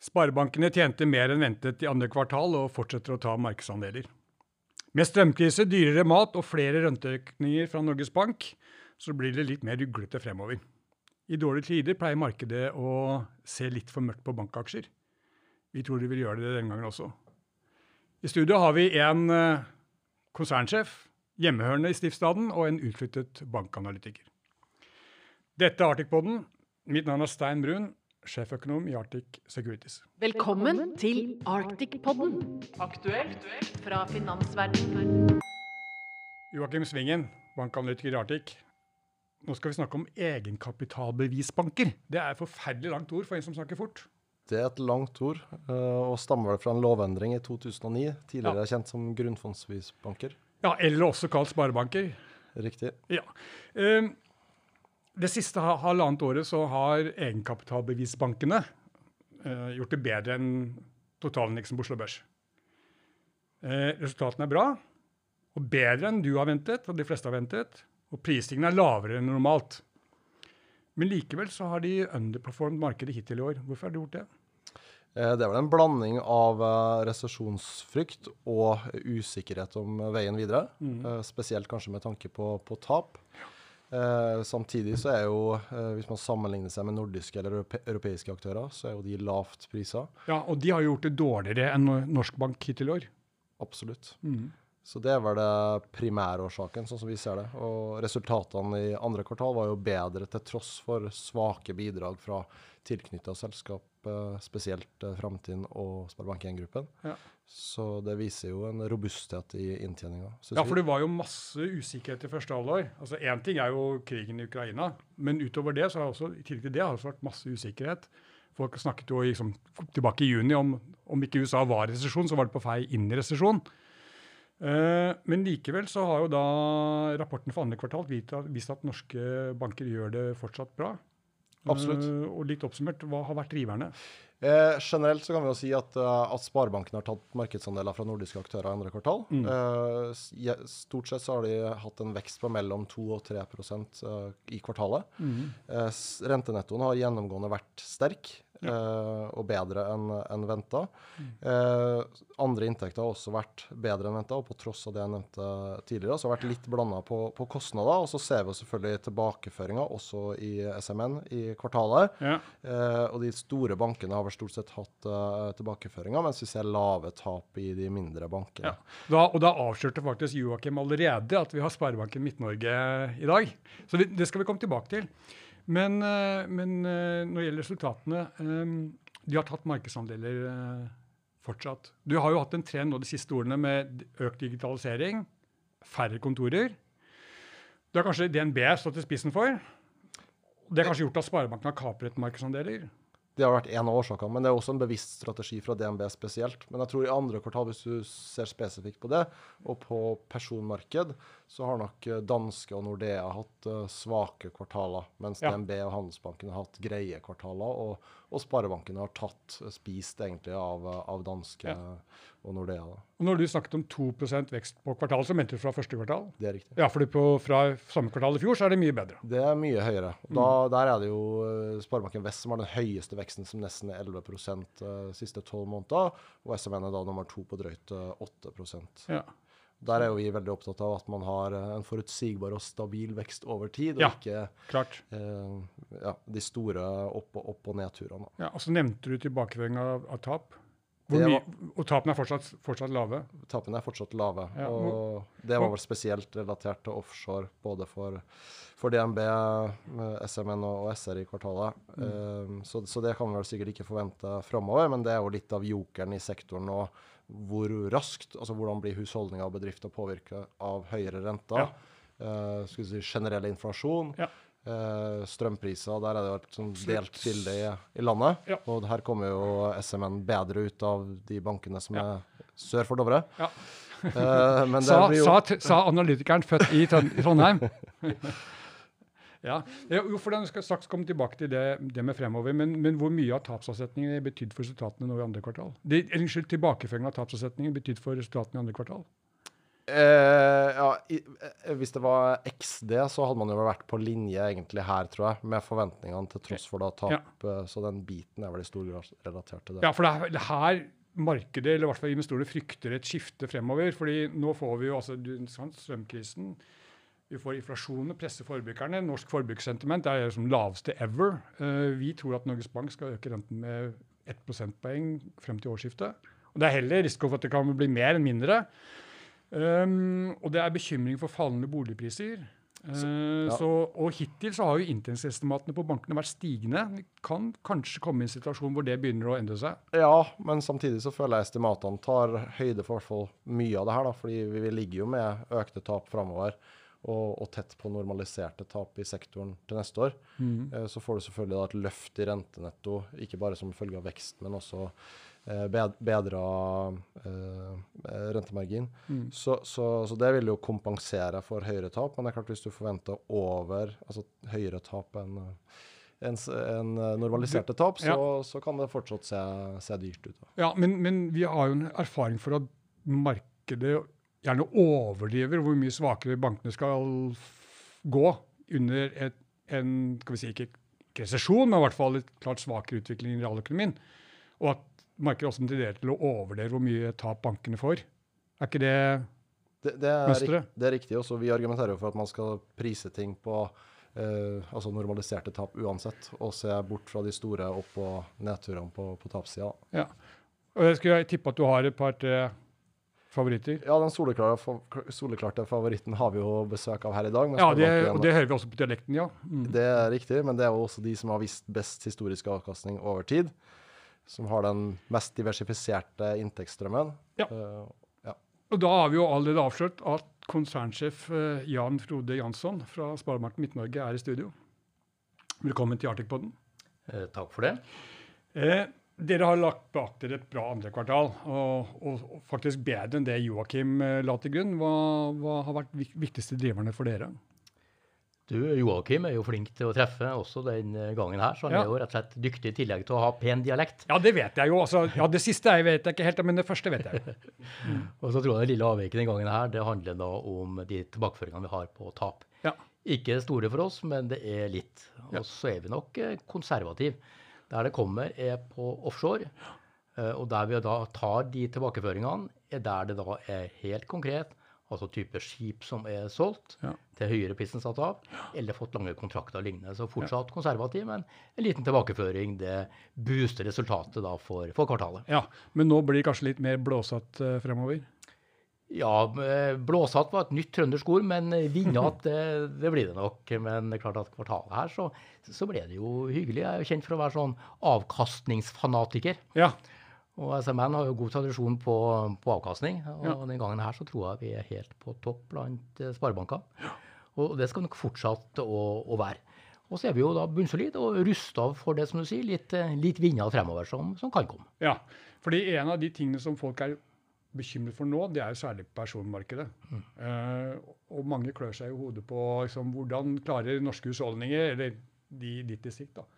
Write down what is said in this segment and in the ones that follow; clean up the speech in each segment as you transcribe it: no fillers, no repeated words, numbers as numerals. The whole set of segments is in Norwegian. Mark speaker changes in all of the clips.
Speaker 1: Sparebankene tjente mer enn ventet i andre kvartal og fortsetter å ta markedsandeler. Med strømkrise, dyrere mat og flere renteøkninger fra Norges Bank, så blir det litt mer ruglete fremover. I dårlige tider pleier markedet å se litt for mørkt på bankaksjer. Vi tror de vil gjøre det denne gangen også. I studio har vi en konsernsjef, hjemmehørende i Stiftsstaden, og en utflyttet bankanalytiker. Dette er Arctic-podden. Mitt navn er Stein Brun, sjeføkonom i Arctic Securities.
Speaker 2: Velkommen til Arctic-podden. Aktuelt fra finansverdenen.
Speaker 1: Joakim Svingen, bankanalytiker i Arctic. Nå skal vi snakke om egenkapitalbevisbanker. Det er et forferdelig langt ord for en som snakker fort.
Speaker 3: Det er et langt ord, og stammer vel fra en lovendring i 2009, tidligere kjent som grunnfondsbevisbanker.
Speaker 1: Ja, eller også kalt sparebanker.
Speaker 3: Riktig.
Speaker 1: Ja. Det siste halvannet året så har egenkapitalbevisbankene gjort det bedre enn totalindeksen på Oslo Børs. Resultatene er bra, og bedre enn du har ventet, og de fleste har ventet, og prisstigningen er lavere enn normalt. Men likevel så har de underperformet markedet hittil i år. Hvorfor har de gjort det?
Speaker 3: Det er vel en blanding av resesjonsfrykt og usikkerhet om veien videre, spesielt kanskje med tanke på tap. Samtidig så er jo, hvis man sammenligner seg med nordiske eller europeiske aktører, så er jo de lavt priser.
Speaker 1: Ja, og de har jo gjort det dårligere enn Norsk Bank hittil i år.
Speaker 3: Absolutt. Så det var det primærårsaken, sånn som vi ser det. Og resultatene i andre kvartal var jo bedre til tross for svake bidrag fra tilknyttet selskap, spesielt Framtiden og Sparebank 1-gruppen. Ja. Så det viser jo en robusthet i inntjeningen.
Speaker 1: Ja, for det var jo masse usikkerhet i første halvår. Altså, en ting er jo krigen i Ukraina, men utover det så har også, i tillegg til det har det vært masse usikkerhet. Folk snakket jo liksom, tilbake i juni om ikke USA var i resesjon, så var det på vei inn i resesjon. Men likevel så har jo da rapporten for andre kvartal vist at norske banker gjør det fortsatt bra.
Speaker 3: Absolutt.
Speaker 1: Og litt oppsummert, hva har vært driverne?
Speaker 3: Generelt så kan vi jo si at sparebankene har tatt markedsandeler fra nordiske aktører i andre kvartal. Stort sett så har de hatt en vekst på mellom 2 og 3% i kvartalet. Rentenettoen har gjennomgående vært sterk. Og bedre enn ventet. Andre inntekter har også vært bedre enn ventet, og på tross av det jeg nevnte tidligere, så har det vært litt blandet på kostnader, og så ser vi selvfølgelig tilbakeføringer også i SMN i kvartalet. Ja. Og de store bankene har vel stort sett hatt tilbakeføringer, mens vi ser lave tap i de mindre bankene.
Speaker 1: Ja. Og da avslørte faktisk Joakim allerede at vi har Sparebanken Midt-Norge i dag. Så det skal vi komme tilbake til. Men når det gjelder resultatene, de har tatt markedsandeler fortsatt. Du har jo hatt en trend nå de siste årene med økt digitalisering, færre kontorer. Det har kanskje DNB stått i spissen for. Det har kanskje gjort at Sparebanken har kapret markedsandeler.
Speaker 3: Det har vært en av årsakene, men det er også en bevisst strategi fra DNB spesielt. Men jeg tror i andre kvartal, hvis du ser spesifikt på det, og på personmarked, så har nok Danske og Nordea hatt svake kvartaler, mens DNB og Handelsbanken har hatt greie kvartaler, og Sparebanken har spist egentlig av Danske og Nordea. Da.
Speaker 1: Og når du snakket om 2% vekst på kvartalet, så mente du fra første kvartal?
Speaker 3: Det er riktig.
Speaker 1: Ja, fordi fra samme kvartal i fjor, så er det mye bedre.
Speaker 3: Det er mye høyere. Der er det jo Sparebanken Vest som har den høyeste veksten, som nesten er 11% siste 12 måneder, og SMN er da nummer 2 på drøyt 8%. Ja. Der er jo vi veldig opptatt av at man har en forutsigbar og stabil vekst over tid, og ikke de store opp- og nedturene.
Speaker 1: Ja, og så nevnte du tilbakeføring av tap. Og tapene er fortsatt lave?
Speaker 3: Tapene er fortsatt lave, og det var vel spesielt relatert til offshore, både for DNB, SMN og SR i kvartalet. Så det kan vi vel sikkert ikke forvente fremover, men det er jo litt av jokeren i sektoren, og hvor raskt, altså hvordan blir husholdninger og bedrifter påvirket av høyere renter, generell inflasjon, strømpriser, der er det jo et sånn delt bilde i landet, og her kommer jo SMN bedre ut av de bankene som er sør for Dovre. Ja. Men det blir jo...
Speaker 1: sa analytikeren født i Trondheim. Ja, jo, for den skal straks komme tilbake til det med fremover, men hvor mye av tapsavsetningen betydd for resultatene nå i andre kvartal? Tilbakeføringen av tapsavsetningen betydd for resultatene i andre kvartal?
Speaker 3: Hvis det var XD, så hadde man jo vært på linje egentlig her, tror jeg, med forventningene til tross for da tap. Så den biten vel i stor grad relatert til det.
Speaker 1: Ja, for det her markedet, eller i hvert fall investorer, frykter et skifte fremover. Fordi nå får vi jo strømkrisen, vi får inflasjonen, presser forbrukerne. Norsk forbrukssentiment er som laveste ever. Vi tror at Norges Bank skal øke renten med 1 prosentpoeng frem til årsskiftet. Og det er heller risiko for at det kan bli mer enn mindre. Og det er bekymring for fallende boligpriser. Og hittil så har jo inntektsestimatene på bankene vært stigende. Vi kan kanskje komme i en situasjon hvor det begynner å endre seg.
Speaker 3: Ja, men samtidig så føler jeg estimatene tar høyde for hvert fall mye av det her, da, fordi vi ligger jo med økte tap fremover. Og tett på normaliserte tap i sektoren til neste år. Så får du selvfølgelig da et løft i rentenetto, ikke bare som følge av vekst, men også bedre rentemargin. Så det vil jo kompensere for høyere tap, men det er klart hvis du forventer høyere tap enn normaliserte tap, så kan det fortsatt se dyrt ut. Da.
Speaker 1: Ja, men vi har jo en erfaring for at markedet gjerne overdriver hvor mye svakere bankene skal gå under skal vi si ikke resesjon, men i hvert fall et klart svakere utvikling i realøkonomien. Og at markedet også tenderer til å overdrive hvor mye tap bankene får. Er ikke det mønsteret?
Speaker 3: Det er riktig også. Vi argumenterer jo for at man skal prise ting på normaliserte tap uansett, og se bort fra de store opp- og nedturene på tapssida.
Speaker 1: Ja, og jeg skulle tippe at du har et par-tre favoritter?
Speaker 3: Ja, den soleklarte favoritten har vi jo besøk av her i dag.
Speaker 1: Ja, og det hører vi også på dialekten, ja.
Speaker 3: Det er riktig, men det er jo også de som har vist best historisk avkastning over tid, som har den mest diversifiserte inntektsstrømmen.
Speaker 1: Ja. Og da har vi jo allerede avslørt at konsernsjef Jan Frode Jansson fra Sparebanken Midt-Norge er i studio. Velkommen til Arctic-podden.
Speaker 4: Takk for det.
Speaker 1: Dere har lagt bak dere et bra andre kvartal, og faktisk bedre enn det Joachim la til grunn. Hva har vært viktigste driverne for dere?
Speaker 4: Joachim er jo flink til å treffe også den gangen her, så han er jo rett og slett dyktig i tillegg til å ha pen dialekt.
Speaker 1: Ja, det vet jeg jo. Det siste vet jeg ikke helt, men det første vet jeg.
Speaker 4: Og så tror jeg det lille avviket den gangen her, det handler da om de tilbakeføringene vi har på tap.
Speaker 1: Ja.
Speaker 4: Ikke store for oss, men det er litt. Og så er vi nok konservativ. Der det kommer på offshore, og der vi da tar de tilbakeføringene, der det da helt konkret, altså type skip som solgt til høyere pris enn satt av, eller fått lange kontrakter og lignende. Så fortsatt konservativ, men en liten tilbakeføring, det booster resultatet da for kvartalet.
Speaker 1: Ja, men nå blir det kanskje litt mer blåsatt fremover?
Speaker 4: Ja, blåsatt var et nytt trøndersk ord, men vinnatt, det blir det nok. Men det er klart at kvartalet her, så ble det jo hyggelig. Jeg er jo kjent for å være sånn avkastningsfanatiker.
Speaker 1: Ja.
Speaker 4: Og SMN har jo god tradisjon på avkastning, og den gangen her så tror jeg vi er helt på topp blant sparebanker. Og det skal nok fortsatt å være. Og så er vi jo da bunnsolid og rustet for det, som du sier, litt vinner fremover som kan komme.
Speaker 1: Ja, fordi en av de tingene som folk er bekymret for nå, det er jo særlig personmarkedet. Og mange klør seg i hodet på hvordan klarer norske husholdninger, eller ditt distrikt da,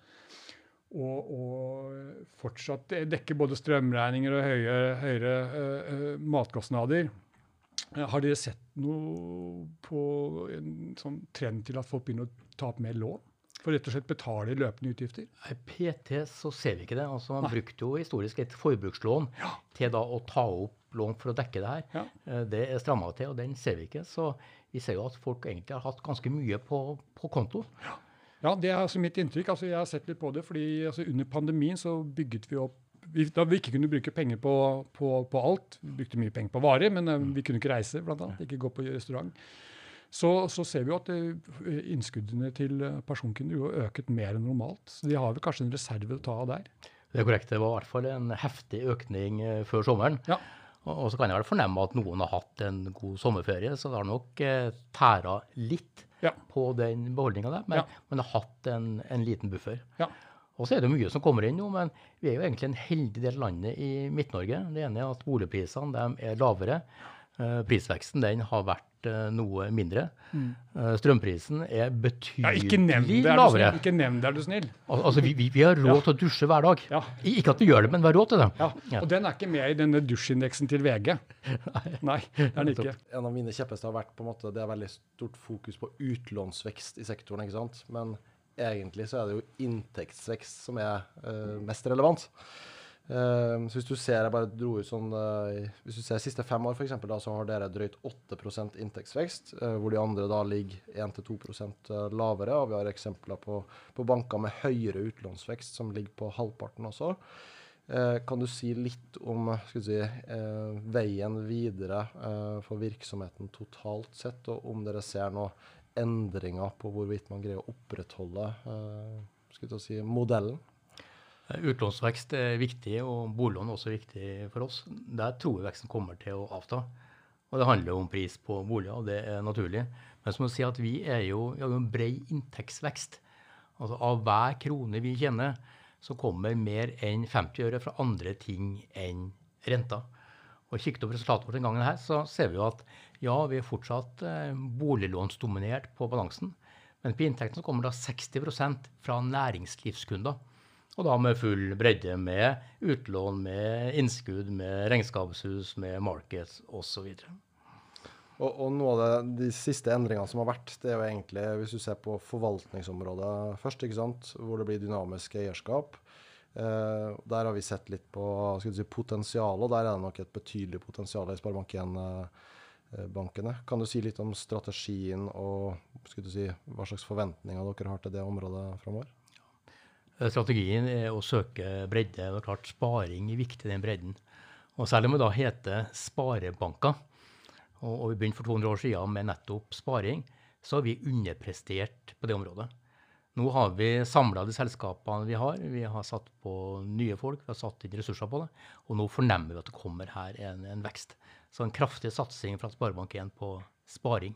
Speaker 1: og fortsatt dekke både strømregninger og høyere matkostnader. Har dere sett noe på en sånn trend til at folk begynner å ta opp mer lån? For rett og slett betale løpende utgifter?
Speaker 4: PT så ser vi ikke det. Altså man brukte jo historisk et forbrukslån til da å ta opp lån for å dekke det her. Ja. Det er strammet til, og den ser vi ikke. Så vi ser jo at folk egentlig har hatt ganske mye på konto.
Speaker 1: Ja, det er altså mitt inntrykk. Altså, jeg har sett litt på det, fordi under pandemien så bygget vi opp, da vi ikke kunne bruke penger på alt. Vi brukte mye penger på varer, men vi kunne ikke reise, blant annet, ikke gå på restaurant. Så ser vi jo at innskuddene til personkunder har øket mer enn normalt. Så de har vel kanskje en reserve å ta av der.
Speaker 4: Det er korrekt. Det var i hvert fall en heftig økning før sommeren.
Speaker 1: Ja.
Speaker 4: Og så kan jeg vel fornemme at noen har hatt en god sommerferie, så det har nok tæra litt på den beholdningen der, men har hatt en liten buffer.
Speaker 1: Ja.
Speaker 4: Og så er det mye som kommer inn nå, men vi er jo egentlig en heldig del av landet i Midt-Norge. Det ene er at boligprisene er lavere. Prisveksten den har vært noe mindre. Strømprisen er betydelig lavere.
Speaker 1: Ikke nevn det, er du snill.
Speaker 4: Altså, vi har råd til å dusje hver dag.
Speaker 1: Ja.
Speaker 4: Ikke at vi gjør det, men vi har råd til det.
Speaker 1: Ja, og den er ikke med i denne dusjindeksen til VG. Nei, det er den ikke.
Speaker 3: En av mine kjepphester har vært på en måte, det er veldig stort fokus på utlånsvekst i sektoren, ikke sant? Men egentlig så er det jo inntektsvekst som er mest relevant. Så hvis du ser, jeg bare dro ut sånn, hvis du ser siste 5 år for eksempel, da, så har dere drøyt 8% inntektsvekst, hvor de andre da ligger 1-2% lavere, og vi har eksempler på banker med høyere utlånsvekst som ligger på halvparten også. Kan du si litt om veien videre for virksomheten totalt sett, og om dere ser noen endringer på hvorvidt man greier å opprettholde modellen?
Speaker 4: Utlånsvekst er viktig, og boliglån er også viktig for oss. Der tror jeg veksten kommer til å avta. Og det handler om pris på boliger, og det er naturlig. Men som å si at vi har jo en bred inntektsvekst. Altså av hver krone vi tjener, så kommer mer enn 50 øre fra andre ting enn renta. Og kikket opp resultatet vårt den gangen her, så ser vi jo at ja, vi er fortsatt boliglånsdominert på balansen. Men på inntekten så kommer da 60% fra næringslivskunder. Og da med full bredde, med utlån, med innskudd, med regnskapshus, med markeds og så videre.
Speaker 3: Og noe av de siste endringene som har vært, det er jo egentlig, hvis du ser på forvaltningsområdet først, ikke sant, hvor det blir dynamisk eierskap. Der har vi sett litt på potensial, og der er det nok et betydelig potensial i Sparebank 1-bankene. Kan du si litt om strategien og hva slags forventninger dere har til det området fremover?
Speaker 4: Strategien er å søke bredde, og klart sparing er viktig, den bredden. Og selv om det da heter sparebanker, og vi begynte for 200 år siden med nettopp sparing, så har vi underprestert på det området. Nå har vi samlet de selskapene vi har satt på nye folk, vi har satt inn ressurser på det, og nå fornemmer vi at det kommer her en vekst. Så en kraftig satsing fra Sparebank 1 på sparing.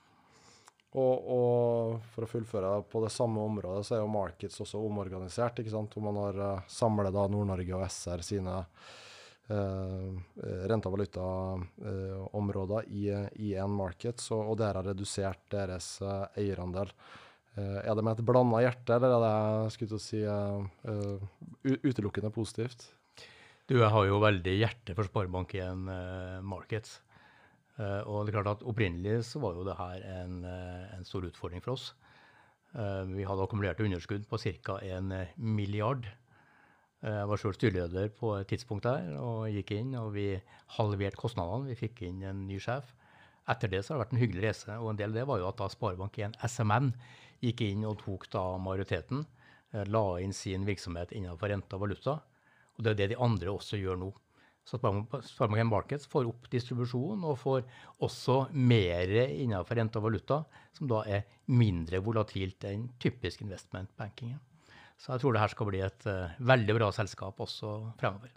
Speaker 3: Og for å fullføre på det samme området, så er jo Markets også omorganisert, ikke sant? Hvor man har samlet da Nord-Norge og SR sine rente- og valutaområder i en Markets, og dere har redusert deres eierandel. Er det med et blandet hjerte, eller er det utelukkende positivt?
Speaker 4: Jeg har jo veldig hjerte for Sparebank 1 Markets. Og det er klart at opprinnelig så var jo det her en stor utfordring for oss. Vi hadde akkumulert underskudd på ca. 1 milliard. Jeg var selv styreleder på et tidspunkt der, og gikk inn, og vi halverte kostnadene. Vi fikk inn en ny sjef. Etter det så har det vært en hyggelig reise, og en del av det var jo at da Sparebank 1 SMN gikk inn og tok da majoriteten, la inn sin virksomhet innenfor rente og valuta, og det er det de andre også gjør nå. Så Sparebank 1 Markets får opp distribusjon og får også mer innenfor rente og valuta, som da er mindre volatilt enn typisk investment banking. Så jeg tror det her skal bli et veldig bra selskap også fremover.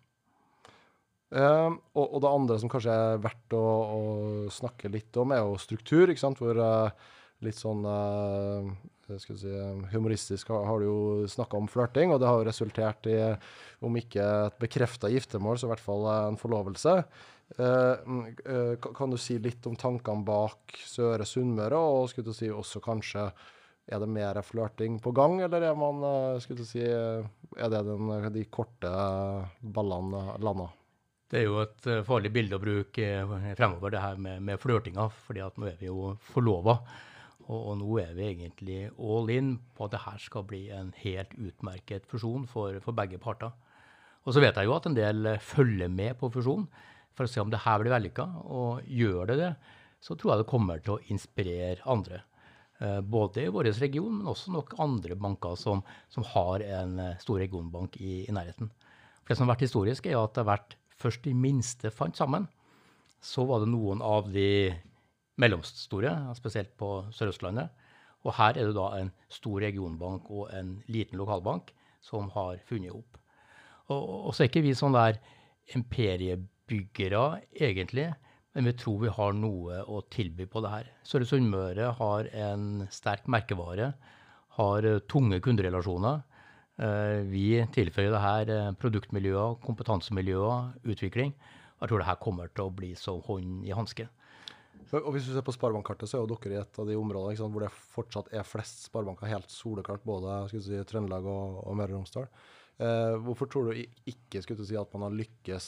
Speaker 3: Og det andre som kanskje er verdt å snakke litt om, er jo struktur, ikke sant? Hvor litt sånn humoristisk har du jo snakket om flørting, og det har jo resultert i, om ikke et bekreftet giftermål, så i hvert fall en forlovelse. Kan du si litt om tankene bak Søre Sunnmøre, og også kanskje, er det mer flørting på gang, eller er man, er det de korte ballene landet?
Speaker 4: Det er jo et farlig bilde å bruke fremover, det her med flørtinga, fordi at nå er vi jo forlovet. Og nå er vi egentlig all in på at det her skal bli en helt utmerket fusjon for begge parter. Og så vet jeg jo at en del følger med på fusjon for å se om det her blir vellykket. Og gjør det, så tror jeg det kommer til å inspirere andre. Både i vår region, men også nok andre banker som har en stor regionbank i nærheten. For det som har vært historisk er jo at det har vært først de minste fant sammen. Så var det noen av de mellomstore, spesielt på Sør-Østlandet. Og her er det da en stor regionbank og en liten lokalbank som har funnet opp. Og så er ikke vi sånn der imperiebyggere egentlig, men vi tror vi har noe å tilby på det her. Søre Sunnmøre har en sterk merkevare, har tunge kunderelasjoner. Vi tilføyer det her produktmiljøer, kompetansemiljøer, utvikling. Jeg tror det her kommer til å bli som hånd i hanske.
Speaker 3: Og hvis du ser på sparebankkartet, så er jo dere i et av de områdene ikke sant, hvor det fortsatt er flest sparebanker helt soleklart, både Trøndelag og Møre og Romsdal. Hvorfor tror du ikke at man har lykkes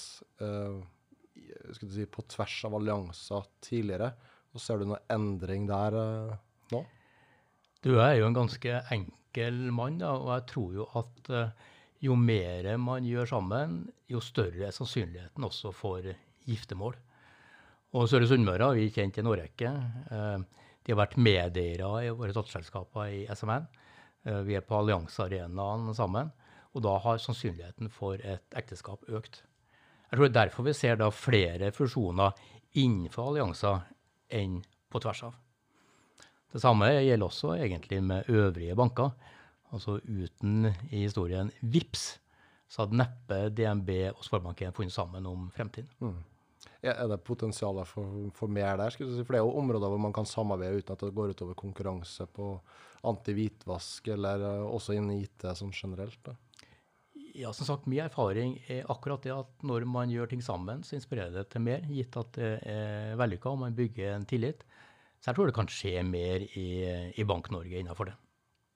Speaker 3: på tvers av allianser tidligere? Og ser du noen endring der nå?
Speaker 4: Du er jo en ganske enkel mann, da, og jeg tror jo at jo mer man gjør sammen, jo større er sannsynligheten også for giftermål. Og Søre Sunnmøre har vi kjent i en årrekke. De har vært medeiere i våre datterselskaper i SMN. Vi er på alliansearenaen sammen, og da har sannsynligheten for et ekteskap økt. Jeg tror det er derfor vi ser da flere fusjoner innenfor allianser enn på tvers av. Det samme gjelder også egentlig med øvrige banker. Altså uten i historien VIPS, så hadde neppe DNB og Sparebanken funnet sammen om fremtiden.
Speaker 3: Er det potensialet for mer der? For det er jo områder hvor man kan samarbeide uten at det går utover konkurranse på anti-hvitvask, eller også innen IT som generelt. Da.
Speaker 4: Ja, som sagt, min erfaring er akkurat det at når man gjør ting sammen, så inspirerer det til mer, gitt at det er vellykket og man bygger en tillit. Så jeg tror det kan skje mer i Bank-Norge innenfor det.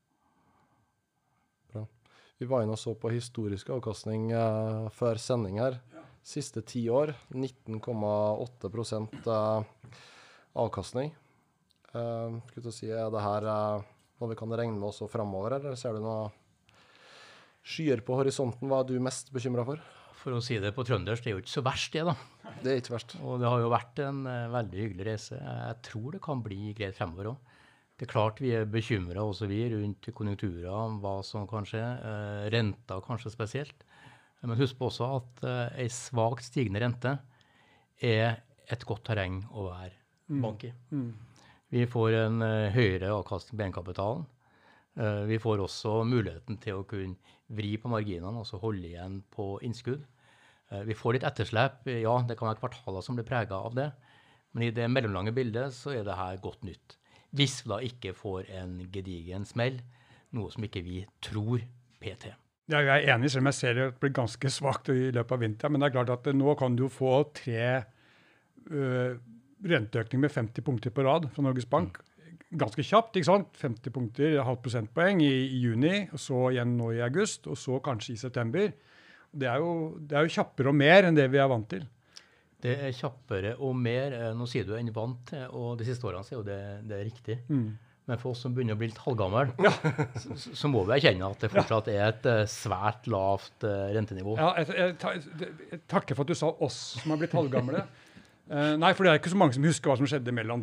Speaker 3: Bra. Vi var inne og så på historisk avkastning før sending her. Siste 10 år, 19,8% avkastning. Skulle du si, er det her noe vi kan regne med også fremover, eller ser du noe skyer på horisonten? Hva er du mest bekymret for?
Speaker 4: For å si det på trøndersk, det er jo ikke så verst det da.
Speaker 3: Det er ikke verst.
Speaker 4: Og det har jo vært en veldig hyggelig reise. Jeg tror det kan bli greit fremover også. Det er klart vi er bekymret også vi rundt konjunkturer, hva som kan skje, renta kanskje spesielt. Men husk på også at en svagt stigende rente er et godt terreng å være bank i. Vi får en høyere avkastning på egenkapitalen. Vi får også muligheten til å kunne vri på marginene, altså holde igjen på innskudd. Vi får litt etterslep, ja, det kan være kvartaler som blir preget av det, men i det mellomlange bildet så er det her godt nytt. Hvis vi da ikke får en gedigen smell, noe som ikke vi tror PT.
Speaker 1: Ja, jeg er enig, selv om jeg ser det blir ganske svagt i løpet av vinteren, men det er klart at nå kan du få 3 renteøkninger med 50 punkter på rad fra Norges Bank. Ganske kjapt, ikke sant? 50 punkter, halvt prosentpoeng i juni, og så igjen nå i august, og så kanskje i september. Det er jo kjappere og mer enn det vi er vant til.
Speaker 4: Det er kjappere og mer, nå sier du enn vant til, og de siste årene så er jo det riktig. Men for oss som begynner å bli litt halvgammel, så må vi erkjenne at det fortsatt er et svært lavt rentenivå.
Speaker 1: Ja, jeg takker for at du sa oss som har blitt halvgamle. Nei, for det er ikke så mange som husker hva som skjedde mellom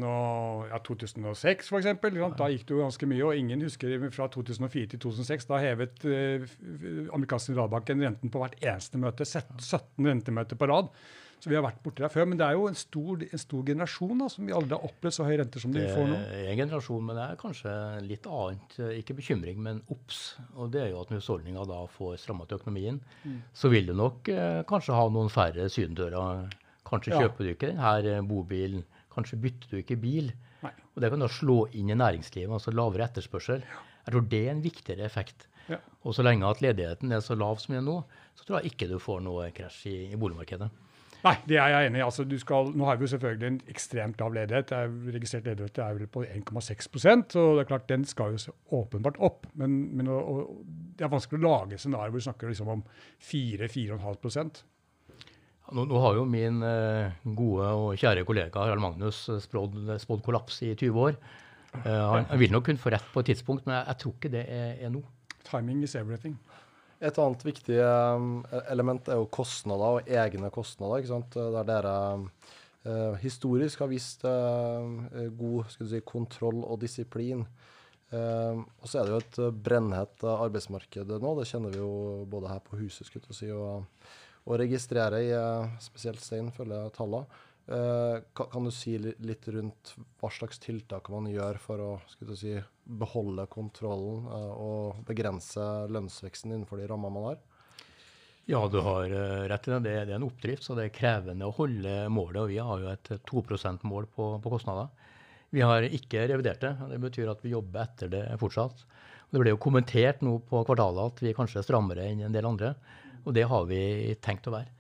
Speaker 1: 2006 for eksempel. Da gikk det jo ganske mye, og ingen husker fra 2004 til 2006. Da hevet amerikansk sentralbanken renten på hvert eneste møte, 17 rentemøter på rad. Så vi har vært borte der før, men det er jo en stor generasjon da, som vi aldri har opplevd så høy rente som de får nå.
Speaker 4: Det er en generasjon, men det er kanskje litt annet, ikke bekymring, men obs. Og det er jo at når husholdninger da får strammet økonomien, så vil du nok kanskje ha noen færre sydendører. Kanskje kjøper du ikke denne bobilen, kanskje bytter du ikke bil.
Speaker 1: Nei.
Speaker 4: Og det kan da slå inn i næringslivet, altså lavere etterspørsel. Jeg tror det er en viktigere effekt. Ja. Og så lenge at ledigheten er så lav som den er nå, så tror jeg ikke du får noe krasj i boligmarkedet.
Speaker 1: Nei, det er jeg enig i. Altså, nå har vi jo selvfølgelig en ekstremt lav ledighet. Registrert ledighet er vel på 1,6%, så det er klart den skal jo åpenbart opp. Men det er vanskelig å lage scenarier hvor vi snakker liksom om 4,5%.
Speaker 4: Nå har jo min gode og kjære kollega Harald Magnus spådd kollaps i 20 år. Han vil nok kunne få rett på et tidspunkt, men jeg tror ikke det er nå.
Speaker 1: Timing is everything.
Speaker 3: Et annet viktig element er jo kostnader og egne kostnader, ikke sant? Der dere historisk har vist god kontroll og disiplin. Og så er det jo et brennhett arbeidsmarked nå, det kjenner vi jo både her på huset, skulle jeg si, og registrere i spesielt Stein, følger tallene. Kan du si litt rundt hva slags tiltak man gjør for å beholde kontrollen og begrense lønnsveksten innenfor de rammer man har?
Speaker 4: Ja, du har rett i det. Det er en oppdrift, så det er krevende å holde målet, og vi har jo et 2%-mål på kostnader. Vi har ikke revidert det, og det betyr at vi jobber etter det fortsatt. Og det ble jo kommentert nå på kvartalet at vi kanskje er strammere enn en del andre, og det har vi tenkt å være.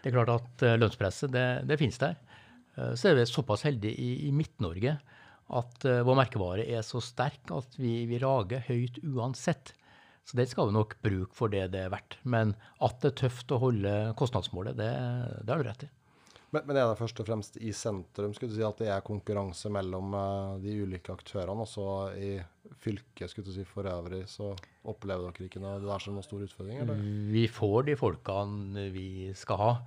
Speaker 4: Det er klart at lønnspresset, det finnes der. Så er vi såpass heldige i Midt-Norge at vår merkevare er så sterk at vi rager høyt uansett. Så det skal vi nok bruke for det er verdt. Men at det er tøft å holde kostnadsmålet, det har du rett i.
Speaker 3: Men er det først og fremst i sentrum, skulle du si, at det er konkurranse mellom de ulike aktørene, og så i fylket, skulle du si, for øvrig, så opplever dere ikke det der som noen stor utfordring, eller?
Speaker 4: Vi får de folkene vi skal ha.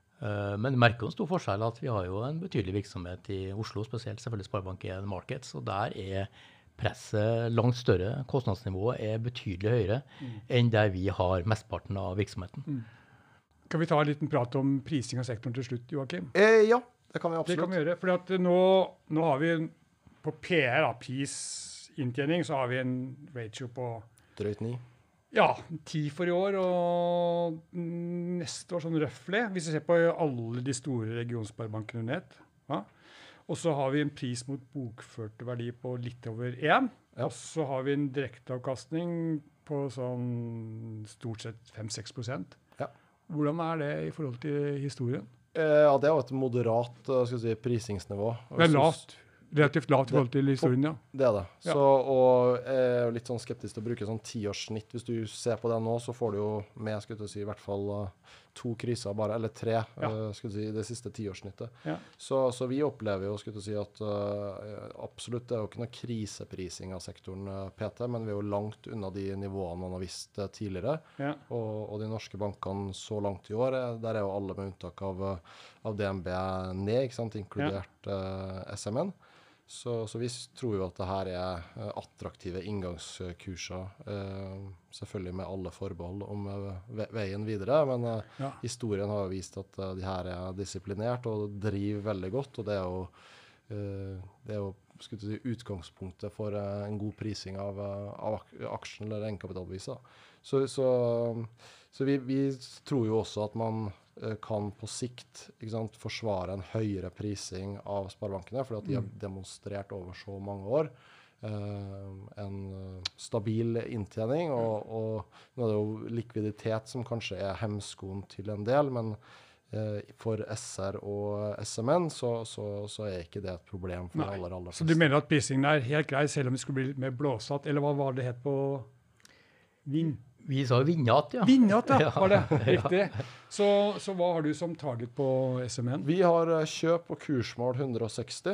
Speaker 4: Men det merker en stor forskjell at vi har jo en betydelig virksomhet i Oslo, spesielt selvfølgelig Sparebank1 Markets, og der er presset langt større, kostnadsnivået er betydelig høyere enn der vi har mestparten av virksomheten.
Speaker 1: Kan vi ta en liten prat om prising av sektoren til slutt, Joakim?
Speaker 3: Ja, det kan vi absolutt.
Speaker 1: Det kan vi gjøre, for nå har vi på PR, prisinntjening, så har vi en ratio på
Speaker 3: Drøyt 9.
Speaker 1: Ja, 10 for i år, og neste år sånn røffelig, hvis vi ser på alle de store regionsparebankene under ett. Ja. Og så har vi en pris mot bokførte verdi på litt over 1. Ja. Og så har vi en direkteavkastning på sånn stort sett 5-6%. Ja. Hvordan er det i forhold til historien?
Speaker 3: Ja, det er jo et moderat skal vi si, prisingsnivå.
Speaker 1: Det er lavt. Relativt lavt i forhold til historien, ja.
Speaker 3: Det er det. Så, og jeg er jo litt sånn skeptisk til å bruke sånn 10-årssnitt. Hvis du ser på det nå, så får du jo med, skulle jeg si, i hvert fall 2 kriser bare, eller 3, skulle jeg si, det siste 10-årssnittet. Ja. Så vi opplever jo, skulle jeg si, at absolutt, det er jo ikke noe kriseprising av sektoren PT, men vi er jo langt unna de nivåene man har visst tidligere. Ja. Og de norske bankene så langt i år, der er jo alle med unntak av DNB ned, ikke sant, inkludert SMN. Så vi tror jo at det her er attraktive inngangskurser, selvfølgelig med alle forbehold om veien videre, men historien har jo vist at de her er disiplinert og driver veldig godt, og det er jo skulle du si, utgangspunktet for en god prising av aksjen eller egenkapitalbeviser. Så vi tror jo også at man kan på sikt, ikke sant, forsvare en høyere prising av sparebankene, fordi at de har demonstrert over så mange år en stabil inntjening, og nå er det jo likviditet som kanskje er hemskoen til en del, men for SR og SMN så er ikke det et problem for aller fleste.
Speaker 1: Så du mener at prisingen er helt grei, selv om det skulle bli litt mer blåsatt, eller hva var det het på Vinn?
Speaker 4: Vi sa Vinnat, ja.
Speaker 1: Vinnat, ja, var det. Riktig. Så hva har du som target på SMN?
Speaker 3: Vi har kjøp og kursmål 160.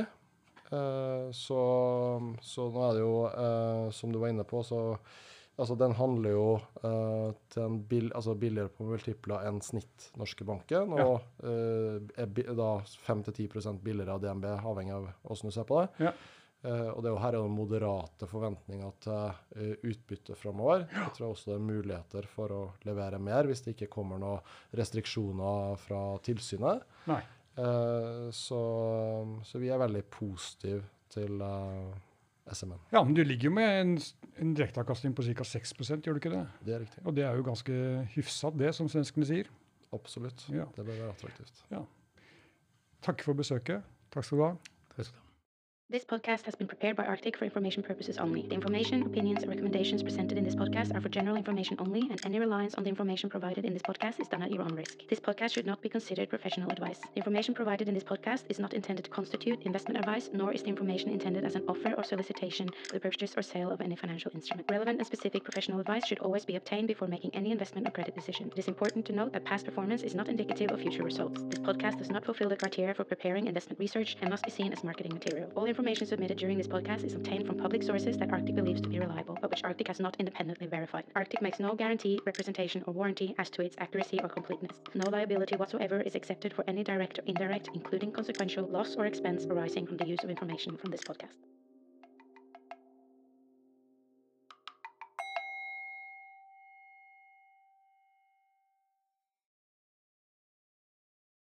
Speaker 3: Så nå er det jo, som du var inne på, så altså den handler jo til billigere på multipler enn snitt norske banken, og er da 5-10% billigere av DNB, avhengig av hvordan du ser på det. Ja. Og det er jo her en moderate forventninger til utbytte fremover. Jeg tror også det er muligheter for å levere mer hvis det ikke kommer noen restriksjoner fra tilsynet. Nei. Så vi er veldig positive til SMN.
Speaker 1: Ja, men du ligger jo med en direkteavkastning på ca. 6%, gjør du ikke det?
Speaker 3: Det er riktig.
Speaker 1: Og det er jo ganske hyfsat det, som svenskene sier.
Speaker 3: Absolutt. Ja. Det bør være attraktivt.
Speaker 1: Ja. Takk for besøket. Takk skal du ha.
Speaker 4: Takk skal du ha.
Speaker 5: This podcast has been prepared by Arctic for information purposes only. The information, opinions, and recommendations presented in this podcast are for general information only, and any reliance on the information provided in this podcast is done at your own risk. This podcast should not be considered professional advice. The information provided in this podcast is not intended to constitute investment advice, nor is the information intended as an offer or solicitation for the purchase or sale of any financial instrument. Relevant and specific professional advice should always be obtained before making any investment or credit decision. It is important to note that past performance is not indicative of future results. This podcast does not fulfill the criteria for preparing investment research and must be seen as marketing material. All information submitted during this podcast is obtained from public sources that Arctic believes to be reliable, but which Arctic has not independently verified. Arctic makes no guarantee, representation, or warranty as to its accuracy or completeness. No liability whatsoever is accepted for any direct or indirect, including consequential loss or expense arising from the use of information from this podcast.